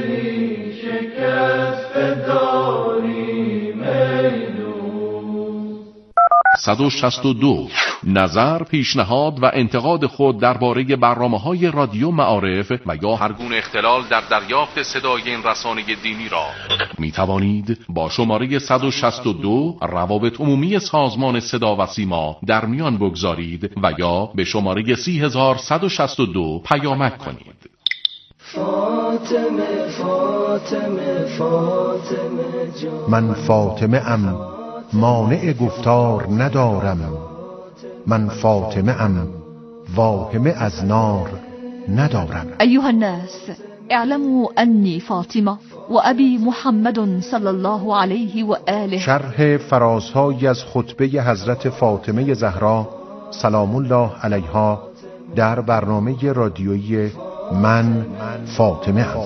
162 نظر، پیشنهاد و انتقاد خود درباره برنامه‌های رادیو معارف و یا هر گونه اختلال در دریافت صدای این رسانه دینی را می توانید با شماره 162 روابط عمومی سازمان صدا و سیما در میان بگذارید و یا به شماره 30162 پیامک کنید. فاطمه فاطمه فاطمه جان، من فاطمه ام مانع گفتار ندارم، من فاطمه ام واهمه از نار ندارم. أيها الناس اعلموا أني فاطمة وأبي محمد صلى الله عليه وآله. شرح فرازهایی از خطبه حضرت فاطمه زهرا سلام الله علیها در برنامه رادیویی من فاطمه ام.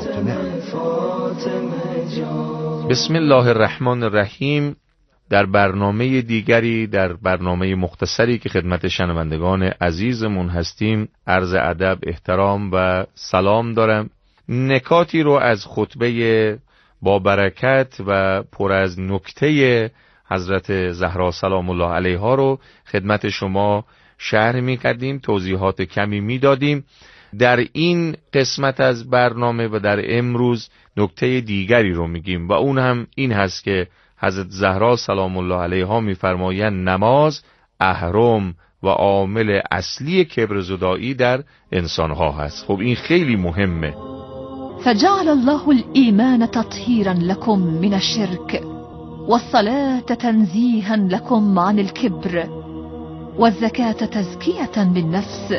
بسم الله الرحمن الرحیم. در برنامه دیگری، در برنامه مختصری که خدمت شنوندگان عزیزمون هستیم، عرض ادب، احترام و سلام دارم. نکاتی رو از خطبه با برکت و پر از نکته حضرت زهرا سلام الله علیها رو خدمت شما شرح می کردیم، توضیحات کمی می دادیم. در این قسمت از برنامه و در امروز نکته دیگری رو میگیم و اون هم این هست که حضرت زهرا سلام الله علیها میفرمایند نماز اهرم و عامل اصلی کبرزدایی در انسانها هست. خب این خیلی مهمه. فجعل الله الإيمان تطهيرا لكم من الشرك والصلاة تنزيها لكم عن الكبر والزكاة تزكية للنفس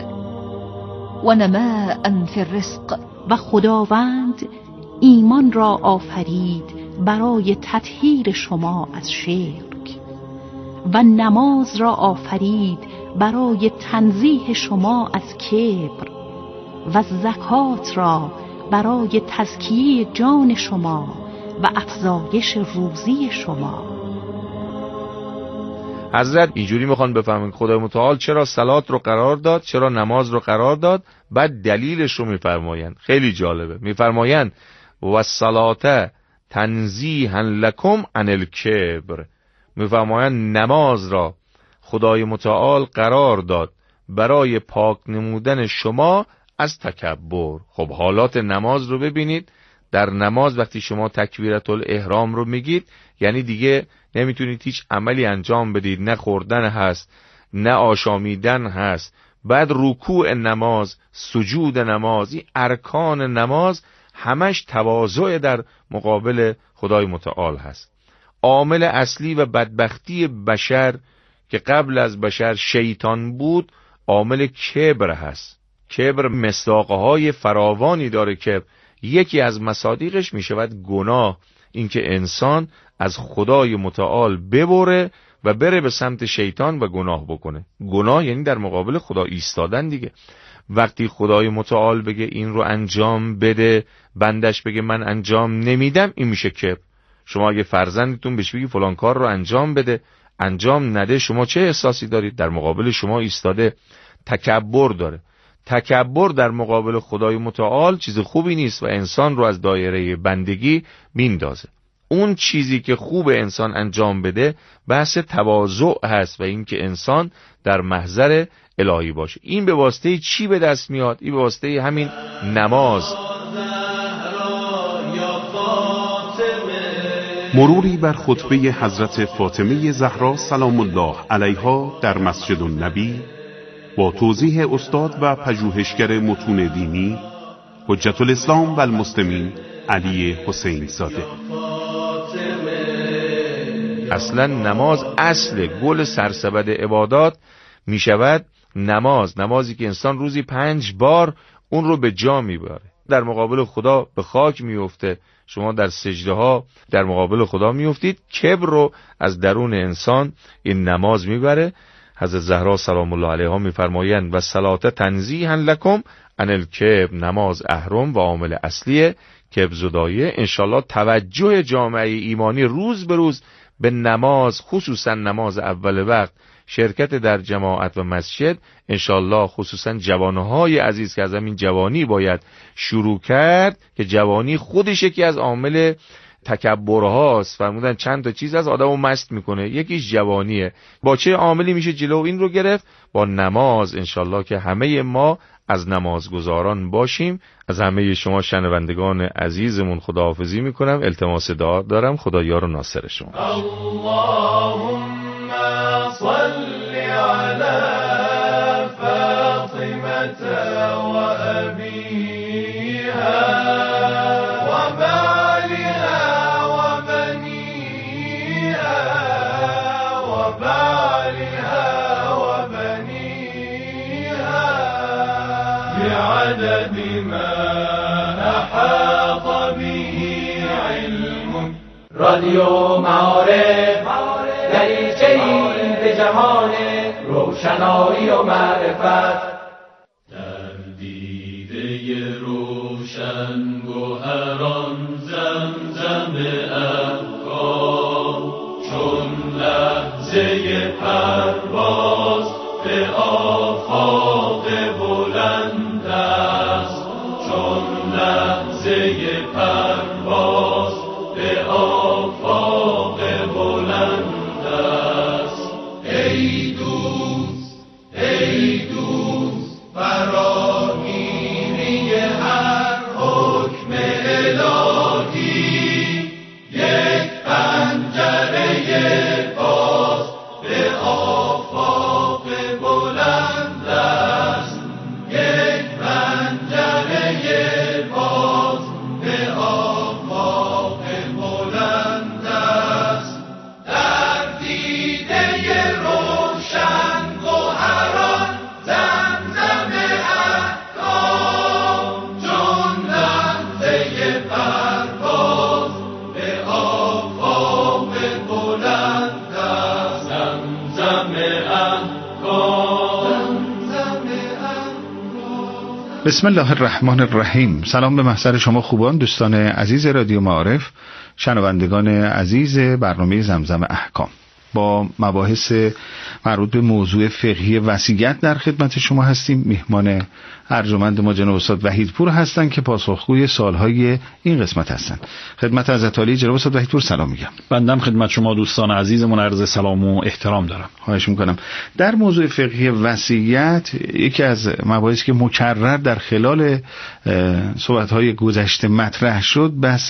ونماء في الرزق. و خداوند ایمان را آفرید برای تطهیر شما از شرک و نماز را آفرید برای تنزیه شما از کبر و زکات را برای تزکیه جان شما و افزایش روزی شما. حضرت اینجوری میخوان بفهمن خدای متعال چرا صلات رو قرار داد، چرا نماز رو قرار داد، بعد دلیلش رو میفرمایند. خیلی جالبه. میفرمایند و الصلاة تنزیها لکم عن الکبر. میفرمایند نماز را خدای متعال قرار داد برای پاک نمودن شما از تکبر. خب حالات نماز رو ببینید. در نماز وقتی شما تکبیرت الاحرام رو میگید، یعنی دیگه نمیتونید هیچ عملی انجام بدید، نه خوردن هست، نه آشامیدن هست. بعد رکوع نماز، سجود نماز، این ارکان نماز همش تواضع در مقابل خدای متعال هست. عامل اصلی و بدبختی بشر که قبل از بشر شیطان بود، عامل کبر هست. کبر مصداقهای فراوانی داره. کبر یکی از مصادیقش میشود گناه، اینکه انسان از خدای متعال ببره و بره به سمت شیطان و گناه بکنه. گناه یعنی در مقابل خدا ایستادن دیگه. وقتی خدای متعال بگه این رو انجام بده، بندش بگه من انجام نمیدم، این میشه کبر. شما اگه فرزندتون بهش بگی فلان کار رو انجام بده، انجام نده، شما چه احساسی دارید؟ در مقابل شما ایستاده. تکبر داره. تکبر در مقابل خدای متعال چیز خوبی نیست و انسان رو از دایره بندگی میندازه. اون چیزی که خوب انسان انجام بده بحث تواضع هست و این که انسان در محضر الهی باشه. این به واسطه چی به دست میاد؟ این به واسطه همین نماز. مروری بر خطبه حضرت فاطمه زهرا سلام الله علیها در مسجد النبی با توضیح استاد و پژوهشگر متون دینی حجت الاسلام و المسلمین علی حسین زاده. اصلا نماز اصل گل سرسبد عبادات می شود. نمازی که انسان روزی 5 بار اون رو به جا میبره، در مقابل خدا به خاک میفته. شما در سجده ها در مقابل خدا میفتید. کبر رو از درون انسان این نماز میبره. حضرت زهرا سلام الله علیها میفرمایند و صلات تنزیها لکم عن الکبر. نماز اهرم و عامل اصلی کبرزدایی. انشالله توجه جامعه ایمانی روز به روز به نماز، خصوصا نماز اول وقت شرکت در جماعت و مسجد، انشالله خصوصا جوانهای عزیز که از همین جوانی باید شروع کرد که جوانی خودش یکی از عامل تکبرهاست. فرمودن چند تا چیز از آدمو مست میکنه، یکیش جوانیه. با چه عاملی میشه جلو این رو گرفت؟ با نماز. انشالله که همه ما از نمازگزاران باشیم. از همه شما شنوندگان عزیزمون خداحافظی میکنم. التماس دعا دارم، خدا یار و ناصر شما. اللهم صل علی فاطمة و ابیها و بعلها و بنیها و بعلها و بنیها بعدد ما احاط به علم. رادیو معارف دریچه‌ای به جهان روشنایی و معرفت. در دیده روشن گوهران زمزم افکار، چون لحظه پرواز به آفاق بلند است، چون لحظه پرواز به آفاق بلند است. ای دوست ای دوست فراگیری هر حکم الهی، یک پنجره باز به آفاق بلند است، یک پنجره باز به آفاق بلند است. در دیده روشن گوهران زمزم احکام، چون لحظه پرواز به آفاق بلند است. زمزم احکام، زمزم احکام. بسم الله الرحمن الرحیم. سلام به محضر شما خوبان، دوستان عزیز رادیو معارف، شنوندگان عزیز برنامه زمزم احکام. با مباحث مربوط به موضوع فقهی وصیت در خدمت شما هستیم. میهمان ارجمند ما جناب استاد وحیدپور هستند که پاسخگوی سوالهای این قسمت هستند. خدمت حضرت عالی جناب استاد وحیدپور سلام میگم. بندم خدمت شما دوستان عزیزمون عرض سلام و احترام دارم. خواهش میکنم. در موضوع فقهی وصیت یکی از مباحثی که مکرر در خلال صحبت‌های گذشته مطرح شد بحث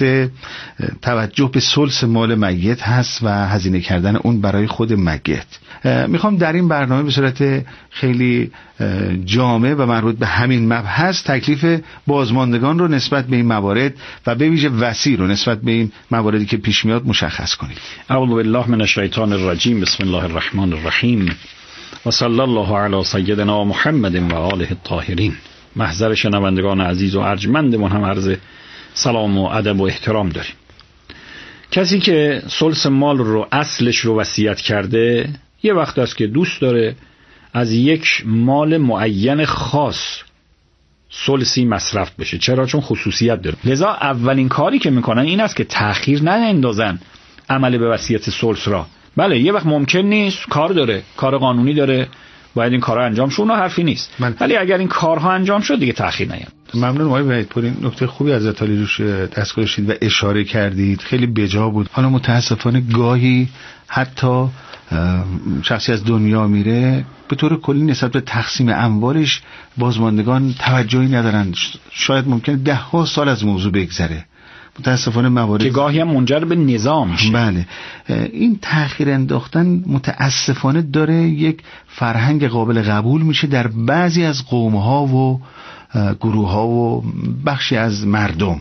توجه به ثلث مال میت هست و هزینه کردن اون برای خود میت. میخوام در این برنامه به صورت خیلی جامع و مربوط به همین مبحث تکلیف بازماندگان رو نسبت به این موارد و به ویژه وصی رو نسبت به این مواردی که پیش میاد مشخص کنید. اعوذ بالله من الشیطان الرجیم. بسم الله الرحمن الرحیم و صلی الله علی سیدنا محمد و آله الطاهرین. محضر شنوندگان عزیز و ارجمندمون هم عرض سلام و ادب و احترام داریم. کسی که ثلث مال رو اصلش رو وصیت کرده، یه وقت است که دوست داره از یک مال معین خاص ثلثی مصرف بشه. چرا؟ چون خصوصیت داره. لذا اولین کاری که میکنن این است که تأخیر نندازن عمل به وصیت ثلث را. بله یه وقت ممکن نیست، کار داره، کار قانونی داره، باید این کارها انجام شه، اونها حرفی نیست. ولی اگر این کارها انجام شد دیگه تأخیر نیاد. ممنون آقای وحیدپور، این نکته خوبی از عالی روش دست گذاشتید و اشاره کردید، خیلی بجا بود. حالا متاسفانه گاهی حتی شخصی از دنیا میره به طور کلی نسبت به تقسیم اموالش بازماندگان توجهی ندارن. شاید ممکنه 10 سال از موضوع بگذره. متاسفانه موارد که گاهی هم منجر به نظام میشه. بله، این تأخیر انداختن متاسفانه داره یک فرهنگ قابل قبول میشه در بعضی از قوم‌ها و گروه‌ها و بخشی از مردم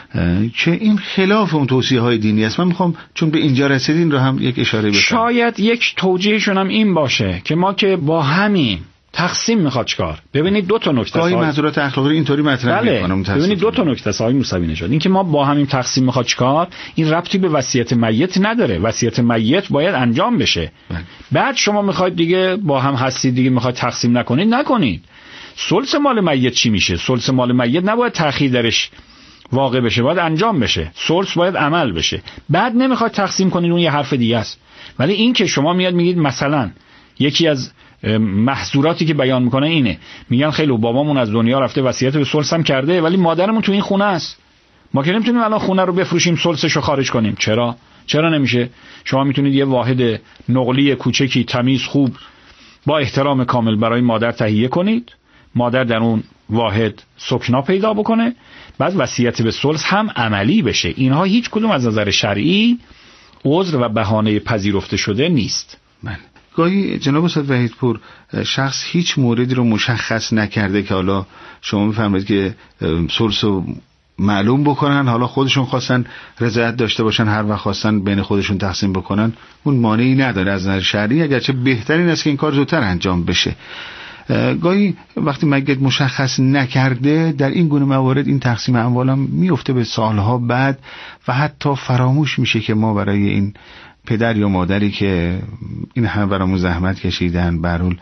که این خلاف اون توصیه‌های دینی است. من میخوام چون به اینجا رسیدین رو هم یک اشاره بکنم. شاید یک توجیهشون هم این باشه که ما که با همین تقسیم میخواد چیکار. ببینید دو تا نکته گاهی معذورات اخلاقی اینطوری مطرح میکنم. ببینید دو تا نکته صاحب موسوی نشد. این که ما با همین تقسیم میخواد چیکار، این ربطی به وصیت میت نداره. وصیت میت باید انجام بشه. بعد شما میخواید دیگه با هم هستید دیگه میخواید تقسیم نکنید. ثلث مال میت چی میشه؟ ثلث مال میت نباید تأخیر درش واقع بشه، باید انجام بشه. ثلث باید عمل بشه. بعد نمیخواد تقسیم کنید، اون یه حرف دیگه است. ولی این که شما میاد میگید مثلا یکی از محظوراتی که بیان میکنه اینه، میگن خیلی بابامون از دنیا رفته وصیت به ثلث هم کرده ولی مادرمون تو این خونه است، ما که نمیتونیم الان خونه رو بفروشیم ثلثشو خارج کنیم. چرا نمیشه؟ شما میتونید یه واحد نقلی کوچکی تمیز خوب با احترام کامل برای مادر تهیه کنید، مادر در اون واحد سکنا پیدا بکنه، بعد وصیت به ثلث هم عملی بشه. اینها هیچ کدوم از نظر شرعی عذر و بهانه پذیرفته شده نیست. گاهی جناب استاد وحیدپور شخص هیچ موردی رو مشخص نکرده که حالا شما میفهمید که ثلث رو معلوم بکنن، حالا خودشون خواستن رضایت داشته باشن، هر وقت خواستن بین خودشون تقسیم بکنن، اون مانعی نداره از نظر شرعی، اگرچه بهترین است که این کار زودتر انجام بشه. گاهی وقتی مگد مشخص نکرده در این گونه موارد این تقسیم اموال هم میفته به سالها بعد و حتی فراموش میشه که ما برای این پدر یا مادری که این همه برامون زحمت کشیدن، برول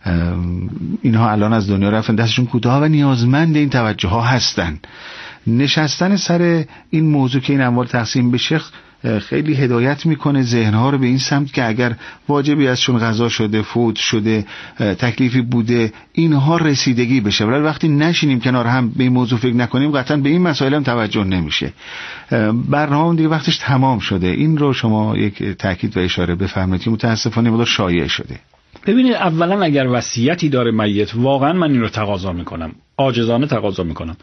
اینها الان از دنیا رفتن، دستشون کوتاه و نیازمند این توجه ها هستن. نشستن سر این موضوع که این اموال تقسیم بشه خیلی هدایت میکنه ذهنها رو به این سمت که اگر واجبی ازشون قضا شده، فوت شده، تکلیفی بوده، اینها رسیدگی بشه. ولی وقتی نشینیم کنار هم به این موضوع فکر نکنیم قطعا به این مسائل هم توجه نمیشه. برنامه دیگه وقتش تمام شده. این رو شما یک تاکید و اشاره بفرمایید که متاسفانه مقدار شایع شده. ببینید، اولا اگر وصیتی داره میت، واقعا من این رو تقاضا میکنم، عاجزانه تقاضا میکنم،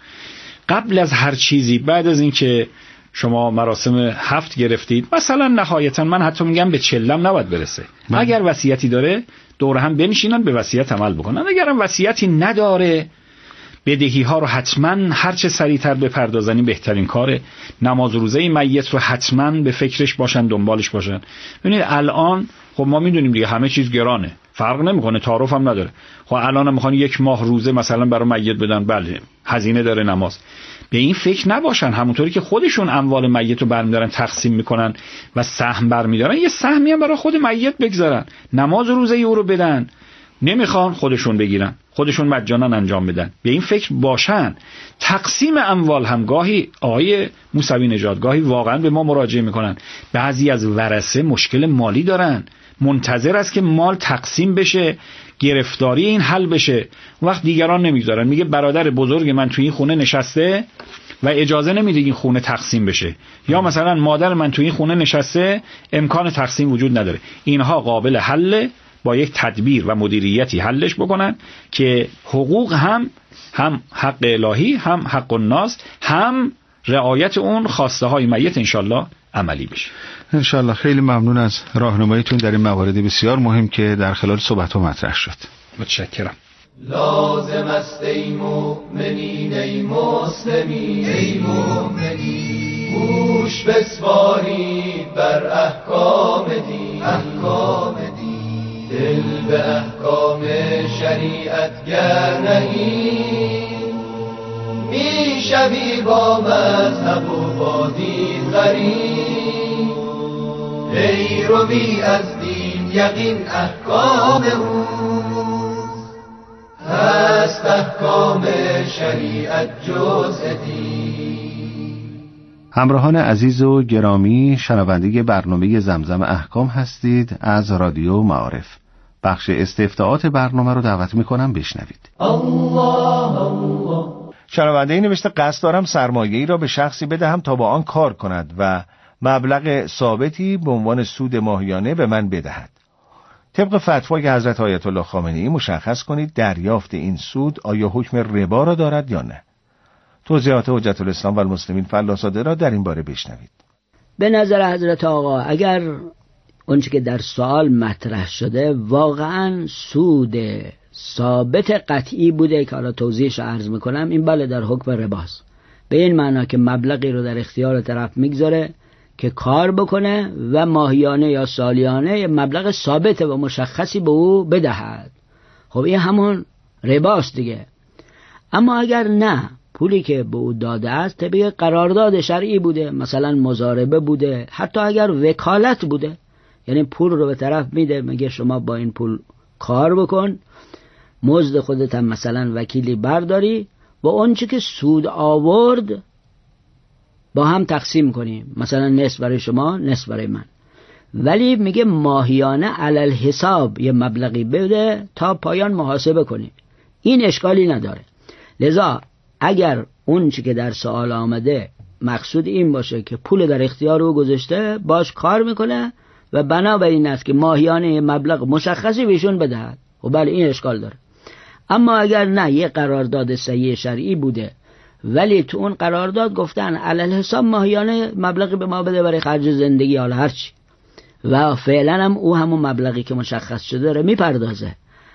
قبل از هر چیزی، بعد از این که شما مراسم هفت گرفتید، مثلا نهایتا من حتی میگم به چلم نباید برسه، اگر وصیتی داره دور هم بنشینن به وصیت عمل بکنن. اگر هم وصیتی نداره بدهی ها رو حتما هر چه سریعتر بپردازن بهترین کاره. نماز و روزه میت رو حتما به فکرش باشن، دنبالش باشن. ببینید الان خب ما میدونیم دیگه همه چیز گرانه، فرق نمیکنه، تعارف هم نداره. خب الان هم میخوان یک ماه روزه مثلا برای میت بدن، بله هزینه داره نماز، به این فکر نباشن. همونطوری که خودشون اموال میت رو برمیدارن تقسیم میکنن و سهم برمیدارن، یه سهمی هم برای خود میت بگذارن، نماز و روزه او رو بدن، نمیخوان خودشون بگیرن، خودشون مجانا انجام بدن، به این فکر باشن. تقسیم اموال هم گاهی آقای موسوی نژاد گاهی واقعا به ما مراجعه میکنن، بعضی از ورثه مشکل مالی دارن، منتظر است که مال تقسیم بشه، گرفتاری این حل بشه، وقت دیگران نمیگذارن، میگه برادر بزرگ من توی این خونه نشسته و اجازه نمیده این خونه تقسیم بشه، یا مثلا مادر من توی این خونه نشسته امکان تقسیم وجود نداره. اینها قابل حل، با یک تدبیر و مدیریتی حلش بکنن که حقوق هم حق الهی، هم حق الناس، هم رعایت اون خواسته های میت انشالله عملی بشه. انشالله. خیلی ممنون از راهنماییتون در این موارد بسیار مهم که در خلال صحبت ها مطرح شد. متشکرم. لازم است ای مؤمنین، ای مسلمین، ای مؤمنین، گوش بسپارید بر احکام دین، احکام دین، دل به احکام شریعت گر نهید، میشوی با مذهب و با دین غریب، ای روی از دین یقین احکام او هست، احکام شریعت جز دین. همراهان عزیز و گرامی، شنونده برنامه زمزم احکام هستید از رادیو معارف. بخش استفتاءات برنامه رو دعوت میکنم بشنوید. شنونده نوشته قصد دارم سرمایه‌ای را به شخصی بدهم تا با آن کار کند و مبلغ ثابتی به عنوان سود ماهیانه به من بدهد. طبق فتوای حضرت آیت الله خامنه‌ای مشخص کنید دریافت این سود آیا حکم ربا را دارد یا نه. توضیحات حجت الاسلام و المسلمین فلاساده را در این باره بشنوید. به نظر حضرت آقا اگر اونچه که در سوال مطرح شده واقعا سود ثابت قطعی بوده که حالا توضیحش عرض میکنم، این بله در حکم رباست، به این معنا که مبلغی رو در اختیار طرف میگذاره که کار بکنه و ماهیانه یا سالیانه مبلغ ثابت و مشخصی به او بدهد. خب این همون رباست دیگه. اما اگر نه، پولی که به او داده است طبق قرارداد شرعی بوده، مثلا مضاربه بوده، حتی اگر وکالت بوده، یعنی پول رو به طرف میده، میگه شما با این پول کار بکن، مزد خودت هم مثلا وکیلی برداری و اون چی که سود آورد با هم تقسیم کنیم، مثلا نصف برای شما نصف برای من. ولی میگه ماهیانه علل حساب یه مبلغی بده تا پایان محاسبه کنی، این اشکالی نداره. لذا اگر اون چی که در سوال آمده مقصود این باشه که پول در اختیار او گذاشته باش کار میکنه و بنابراین است که ماهیانه مبلغ مشخصی بهشون بدهد، و بله این اشکال داره. اما اگر نه، یه قرارداد صحیح شرعی بوده ولی تو اون قرارداد گفتن علل حساب ماهیانه مبلغی به ما بده برای خرج زندگی حالا هرچی، و فعلا هم او همون مبلغی که مشخص شده داره میپردازه،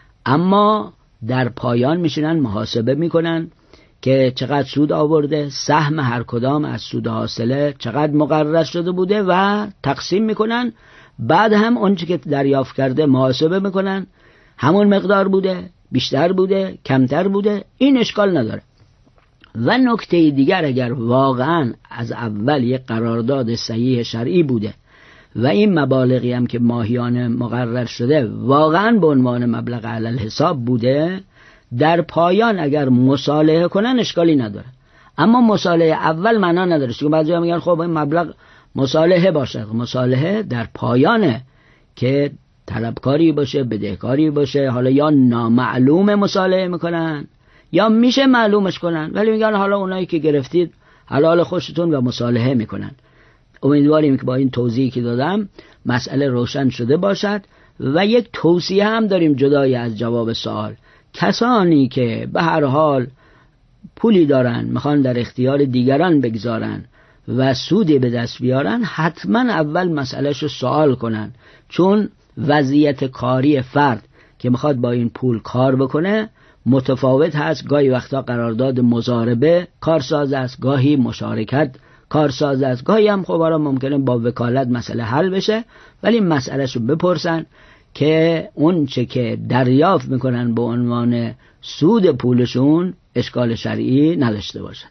اما در پایان میشینن محاسبه میکنن که چقدر سود آورده، سهم هر کدام از سود حاصله چقدر مقرر شده بوده و تقسیم میکنن. بعد هم اون چی که دریافت کرده محاسبه میکنن، همون مقدار بوده، بیشتر بوده، کمتر بوده، این اشکال نداره. و نکته دیگر، اگر واقعا از اول یک قرارداد صحیح شرعی بوده و این مبالغی هم که ماهیانه مقرر شده واقعا به عنوان مبلغ علل حساب بوده، در پایان اگر مصالحه کنن اشکالی نداره. اما مصالحه اول معنا نداره، چون بعضیا میگن خب این مبلغ مصالحه باشه. مصالحه در پایانه که طلبکاری باشه، بدهکاری باشه، حالا یا نامعلوم مصالحه میکنن یا میشه معلومش کنن، ولی میگن حالا اونایی که گرفتید حلال خوشتون و مصالحه میکنن. امیدواریم که با این توضیحی که دادم مسئله روشن شده باشد. و یک توصیه هم داریم جدای از جواب سوال. کسانی که به هر حال پولی دارن میخوان در اختیار دیگران بگذارن و سودی به دست بیارن، حتما اول مسئلهشو سوال کنن، چون وضعیت کاری فرد که میخواد با این پول کار بکنه متفاوت هست. گاهی وقتا قرارداد مضاربه کارساز است، گاهی مشارکت کارساز است، گاهی هم خب ممکنه با وکالت مسئله حل بشه. ولی مسئلهشو بپرسن که اون چه که دریافت میکنن به عنوان سود پولشون اشکال شرعی نداشته باشد.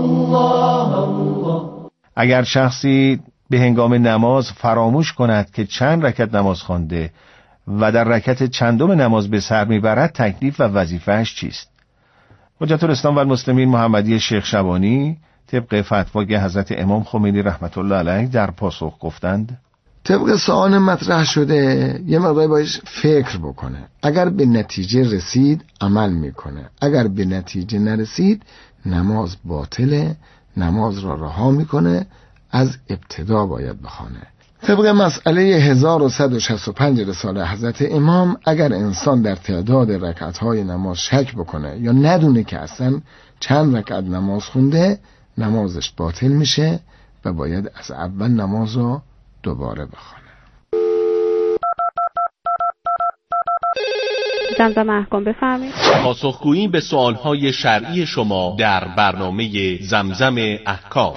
اگر شخصی به هنگام نماز فراموش کند که چند رکعت نماز خوانده و در رکعت چندم نماز به سر میبرد، تکلیف و وظیفه‌اش چیست؟ حجت الاسلام و المسلمین محمدی شیخ شبانی طبق فتوای حضرت امام خمینی رحمت الله علیه در پاسخ گفتند: طبق سوال مطرح شده یه مقداری باید فکر بکنه. اگر به نتیجه رسید عمل میکنه، اگر به نتیجه نرسید نماز باطله، نماز را رها میکنه، از ابتدا باید بخونه. طبق مسئله 1165 رساله حضرت امام، اگر انسان در تعداد رکعت‌های نماز شک بکنه یا ندونه که اصلا چند رکعت نماز خونده، نمازش باطل میشه و باید از اول نماز رو دوباره بخونه. زمزم احکام بفرمایید. پاسخگویی به سوالهای شرعی شما در برنامه زمزم احکام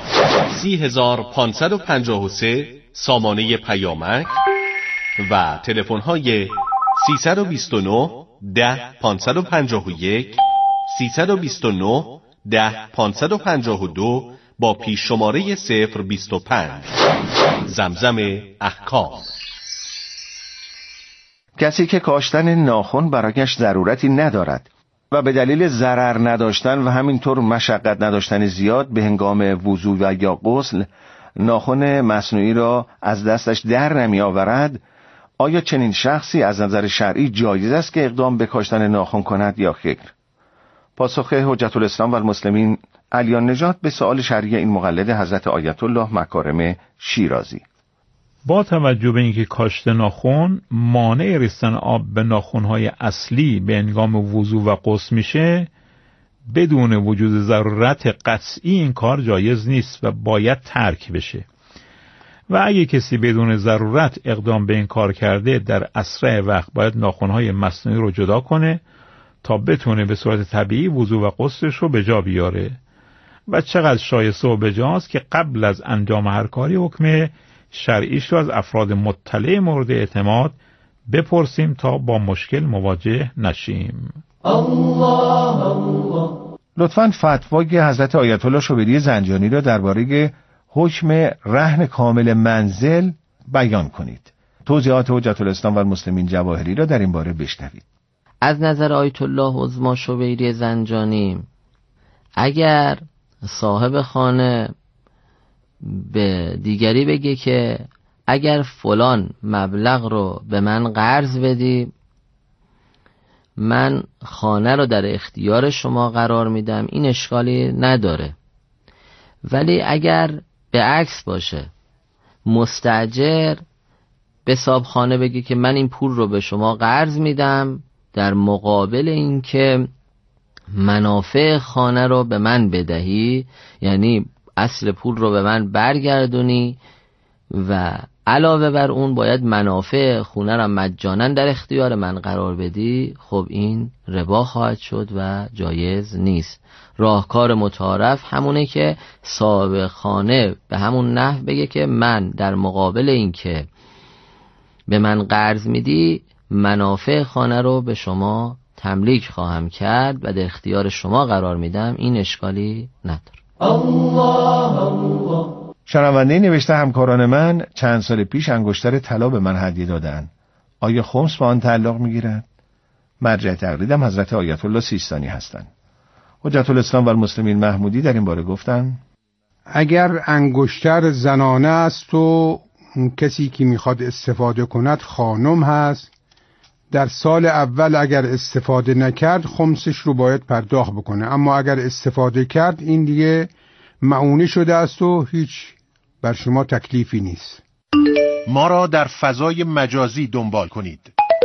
30553 سامانه پیامک و تلفن‌های 329 10 551 329 10 552 با پیش شماره 025. زمزم احکام. کسی که کاشتن ناخن برایش ضرورتی ندارد و به دلیل ضرر نداشتن و همینطور مشقت نداشتن زیاد به هنگام وضو و یا غسل ناخن مصنوعی را از دستش در نمی آورد، آیا چنین شخصی از نظر شرعی جایز است که اقدام به کاشتن ناخن کند یا خیر؟ پاسخ حجت الاسلام و المسلمین علیان نژاد به سؤال شرعی این مقلد حضرت آیت الله مکارم شیرازی: با توجه به اینکه کاشت ناخن مانع رسیدن آب به ناخن‌های اصلی به هنگام وضو و غسل میشه، بدون وجود ضرورت قطعی این کار جایز نیست و باید ترک بشه. و اگه کسی بدون ضرورت اقدام به این کار کرده، در اسرع وقت باید ناخن‌های مصنوعی رو جدا کنه تا بتونه به صورت طبیعی وضو و غسلش رو به جا بیاره. و چقدر شایسته و بجاست که قبل از انجام هر کاری حکم شرعیش رو از افراد مطلع مورد اعتماد بپرسیم تا با مشکل مواجه نشیم. لطفاً فتوای حضرت آیت الله شوبری زنجانی را درباره حکم رهن کامل منزل بیان کنید. توضیحات حجت الاسلام و المسلمین جواهری را در این باره بشنوید. از نظر آیت الله عظما شوبری زنجانی، اگر صاحب خانه به دیگری بگه که اگر فلان مبلغ رو به من قرض بدی، من خانه رو در اختیار شما قرار میدم، این اشکالی نداره. ولی اگر به عکس باشه، مستاجر به صاحبخانه بگه که من این پول رو به شما قرض میدم در مقابل این که منافع خانه رو به من بدهی، یعنی اصل پول رو به من برگردونی و علاوه بر اون باید منافع خونه رو مجانا در اختیار من قرار بدی، خب این ربا خواهد شد و جایز نیست. راهکار متعارف همونه که صاحب خانه به همون نحو بگه که من در مقابل این که به من قرض میدی، منافع خانه رو به شما تملیک خواهم کرد و در اختیار شما قرار میدم، این اشکالی نداره. شنونده نوشته همکاران من چند سال پیش انگشتر طلا به من هدیه دادن. آیا خمس با آن تعلق میگیرد؟ مرجع تقلیدم حضرت آیت الله سیستانی هستند. حجت الاسلام و المسلمین محمودی در این باره گفتن اگر انگشتر زنانه است و کسی که میخواد استفاده کند خانم هست، در سال اول اگر استفاده نکرد خمسش رو باید پرداخت بکنه، اما اگر استفاده کرد این دیگه معونه شده است و هیچ بر شما تکلیفی نیست. ما را در فضای مجازی دنبال کنید.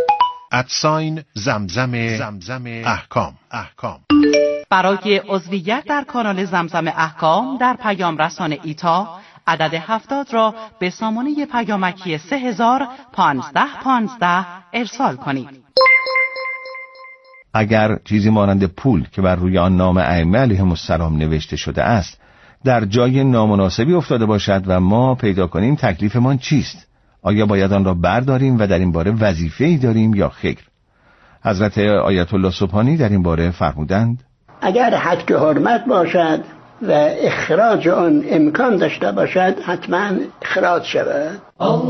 @زمزم احکام. برای عضویت در کانال زمزم احکام در پیام رسان ایتا عدد 70 را به سامانه پیامکی 301515 ارسال کنید. اگر چیزی مانند پول که بر روی آن نام ائمه علیهم السلام نوشته شده است در جای نامناسبی افتاده باشد و ما پیدا کنیم تکلیفمان چیست؟ آیا باید آن را برداریم و در این باره وظیفه‌ای داریم یا خیر؟ حضرت آیت الله سبحانی در این باره فرمودند اگر حد حرمت باشد و اخراج آن امکان داشته باشد حتما اخراج شود.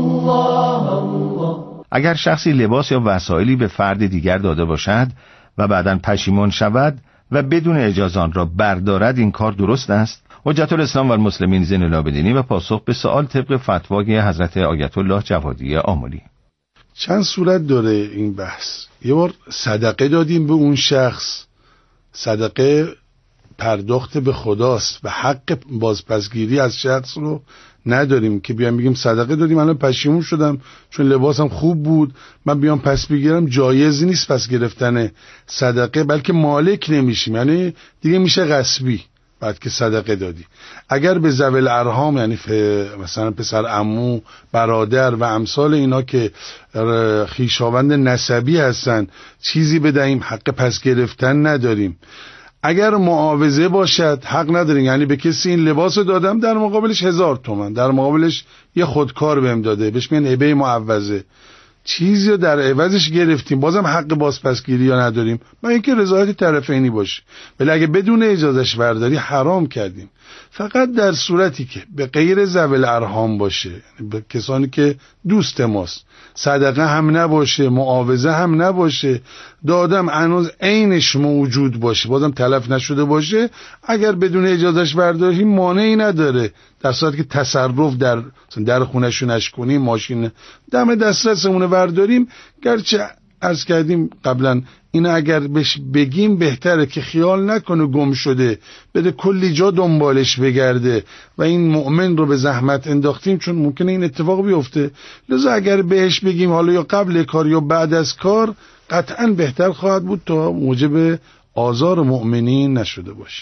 اگر شخصی لباس یا وسایلی به فرد دیگر داده باشد و بعداً پشیمان شود و بدون اجازه آن را بردارد، این کار درست است؟ حجت الاسلام و المسلمین زین العابدینی و پاسخ به سوال طبق فتوای حضرت آیت الله جوادی آملی. چند صورت داره این بحث. یه بار صدقه دادیم به اون شخص، صدقه پرداخت به خداست و حق بازپسگیری از شخص رو نداریم که بیام بگیم صدقه دادیم الان پشیمون شدم چون لباسم خوب بود من بیام پس بگیرم. جایز نیست پس گرفتن صدقه، بلکه مالک نمیشیم، یعنی دیگه میشه غصبی بعد که صدقه دادی. اگر به ذوی الارحام یعنی مثلا پسر عمو، برادر و امثال اینا که خویشاوند نسبی هستن چیزی بدهیم، حق پس گرفتن نداریم. اگر معاوضه باشد حق نداریم، یعنی به کسی این لباس دادم در مقابلش 1000 تومان، در مقابلش یه خودکار بهم داده، بهش میگن هبه معوضه، چیزی رو در عوضش گرفتیم، بازم حق بازپسگیری یا نداریم، ما اینکه رضایت طرفینی باشه. ولی اگه بدون اجازهش برداری حرام کردیم. فقط در صورتی که به غیر ذوی الارحام باشه، به کسانی که دوست ماست، صدقه هم نباشه، معاوضه هم نباشه، دادم هنوز عینش موجود باشه، بازم تلف نشده باشه، اگر بدون اجازهش برداری مانعی نداره. در صورتی که تصرف در خونه‌شون نکنیم، ماشین دم دسترسمون برداریم. گرچه عرض کردیم قبلا اینا اگر بهش بگیم بهتره که خیال نکنه گم شده، بده کلی جا دنبالش بگرده و این مؤمن رو به زحمت انداختیم، چون ممکنه این اتفاق بیفته. لذا اگر بهش بگیم حالا یا قبل کار یا بعد از کار، قطعا بهتر خواهد بود تا موجب آزار مؤمنین نشده باشه.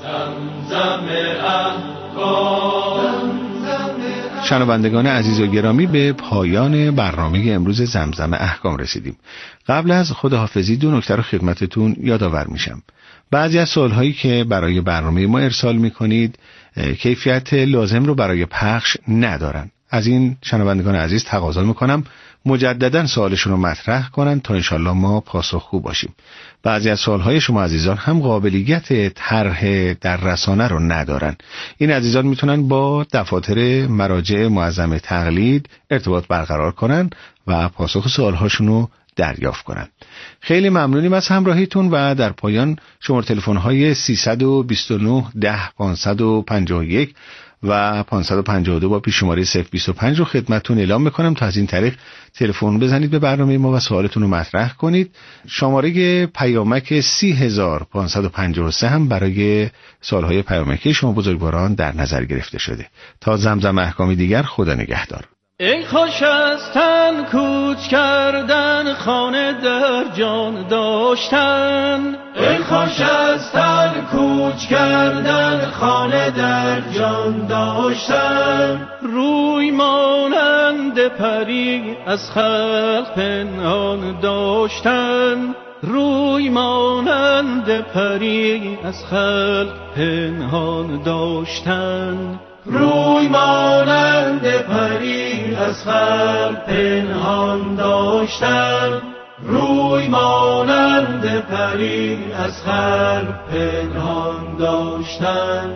شنوندگان عزیز و گرامی، به پایان برنامه امروز زمزم احکام رسیدیم. قبل از خداحافظی 2 نکته رو خدمتتون یادآور میشم. بعضی از سوالهایی که برای برنامه ما ارسال میکنید کیفیت لازم رو برای پخش ندارن. از این شنوندگان عزیز تقاضا میکنم مجددا سوالشون رو مطرح کنن تا انشالله ما پاسخگو باشیم. بعضی از سوالهای شما عزیزان هم قابلیت طرح در رسانه رو ندارن. این عزیزان میتونن با دفاتر مراجع معظم تقلید ارتباط برقرار کنن و پاسخ سوالهاشون رو دریافت کنن. خیلی ممنونیم از همراهیتون و در پایان شماره تلفن‌های 329 10 551 و 552 با پیش‌شماره 025 رو خدمتتون اعلام میکنم تا از این طریق تلفن بزنید به برنامه ما و سوالتون رو مطرح کنید. شماره پیامک 30553 هم برای سوالهای پیامکی شما بزرگواران در نظر گرفته شده. تا زمزم احکامی دیگر، خدا نگهدار. ای خوش از تن کوچ کردن، خانه در جان داشتن. ای خوش از تن کوچ کردن، خانه در جان داشتن. روی مانند پری از خلق پنهان داشتن. روی مانند پری از خلق پنهان داشتن. روی مانند پری از خلق پنهان داشتن. روی مانند پری از خلق پنهان داشتن.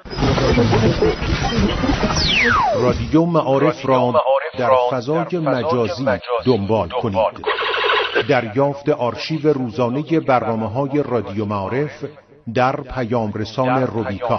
رادیو معارف را در فضای مجازی دنبال کنید. دریافت آرشیو روزانه برنامه‌های رادیو معارف در پیام رسان روبیکا.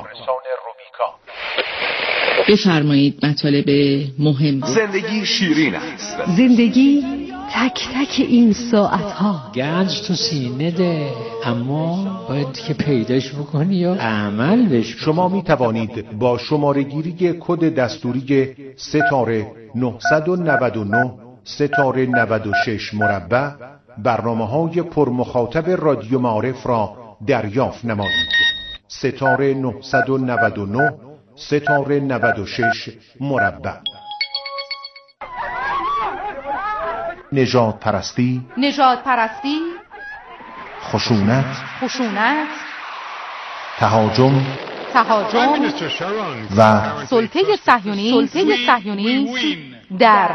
بفرمایید مطالب مهم. زندگی شیرین است. زندگی تک تک این ساعتها. گنج تو سینه ده، اما باید که پیداش بکنی یا عمل بش. شما می توانید با شماره گیری کد دستوری ستاره 999 ستاره 96 مربع برنامه‌های پرمخاطب رادیو معارف را دریافت نمایید. ستاره 999 ستاره 96 مربع. نژاد پرستی، خشونت، تهاجم و سلطه صهیونی در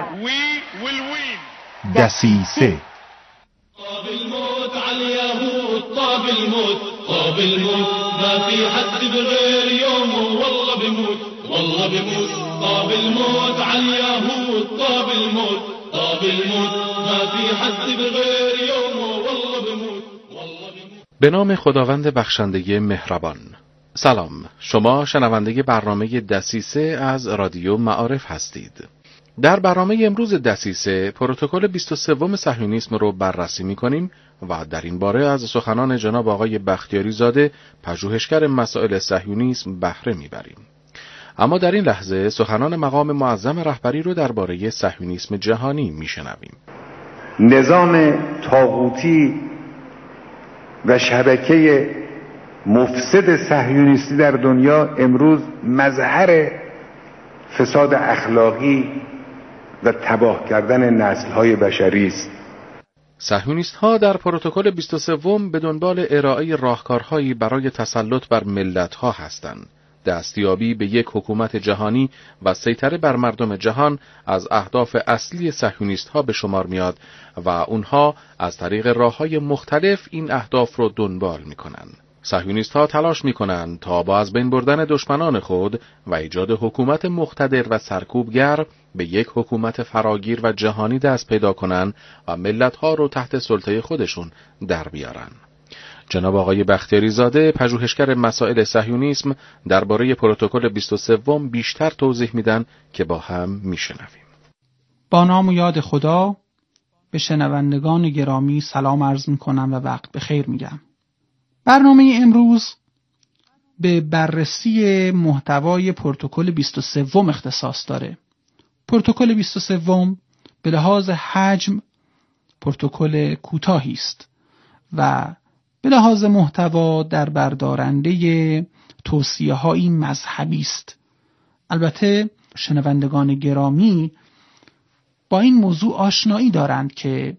دسیسه. طاب الموت على اليهود، طاب الموت، طاب الموت، ما في حد بغير يومه والله بموت، والله بموت. طاب الموت على اليهود، طاب الموت، طاب الموت، ما في حد بغير يومه والله بموت، والله بموت. به نام خداوند بخشنده مهربان. سلام، شما شنونده برنامه دسیسه از رادیو معارف هستید. در برنامه امروز دسیسه پروتکل 23 صهیونیسم رو بررسی می‌کنیم و در این باره از سخنان جناب آقای بختیاری زاده پژوهشگر مسائل صهیونیسم بهره می‌بریم. اما در این لحظه سخنان مقام معظم رهبری رو درباره صهیونیسم جهانی می‌شنویم. نظام طاغوتی و شبکه مفسد صهیونیستی در دنیا امروز مظهر فساد اخلاقی و تباه کردن نسل‌های بشری است. صهیونیست‌ها در پروتکل 23 به دنبال ارائه راهکارهایی برای تسلط بر ملت‌ها هستند. دستیابی به یک حکومت جهانی و سیطره بر مردم جهان از اهداف اصلی صهیونیست‌ها به شمار میاد و اونها از طریق راه‌های مختلف این اهداف رو دنبال می‌کنند. صهیونیست‌ها تلاش می‌کنند تا با از بین بردن دشمنان خود و ایجاد حکومت مقتدر و سرکوبگر به یک حکومت فراگیر و جهانی دست پیدا کنند و ملت‌ها رو تحت سلطه خودشون در بیارن. جناب آقای بختیاری زاده پژوهشگر مسائل صهیونیسم درباره پروتکل 23 بیشتر توضیح میدن که با هم میشنویم. با نام و یاد خدا به شنوندگان گرامی سلام عرض می‌کنم و وقت بخیر میگم. برنامه امروز به بررسی محتوای پروتکل 23 اختصاص داره. پروتکل 23 به لحاظ حجم پروتکل کوتاهی است و به لحاظ محتوا در بردارنده توصیه‌های مذهبی است. البته شنوندگان گرامی با این موضوع آشنایی دارند که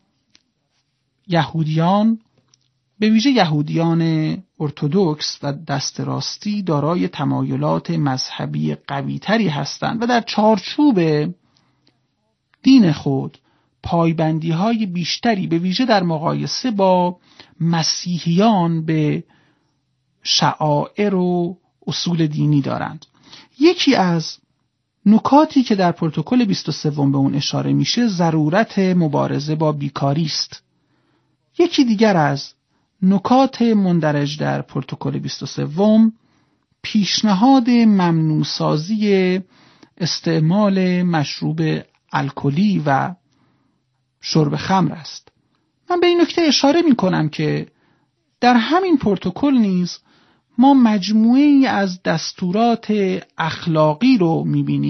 یهودیان، به ویژه یهودیان ارتدوکس و دست راستی، دارای تمایلات مذهبی قوی‌تری هستند و در چارچوب دین خود پایبندی‌های بیشتری به ویژه در مقایسه با مسیحیان به شعائر و اصول دینی دارند. یکی از نکاتی که در پروتکل 23 به اون اشاره میشه ضرورت مبارزه با بیکاری است. یکی دیگر از نکات مندرج در پروتکل 23 پیشنهاد ممنوع‌سازی استعمال مشروب الکلی و شرب خمر است. من به این نکته اشاره می کنم که در همین پروتکل نیز ما مجموعه‌ای از دستورات اخلاقی رو می بینیم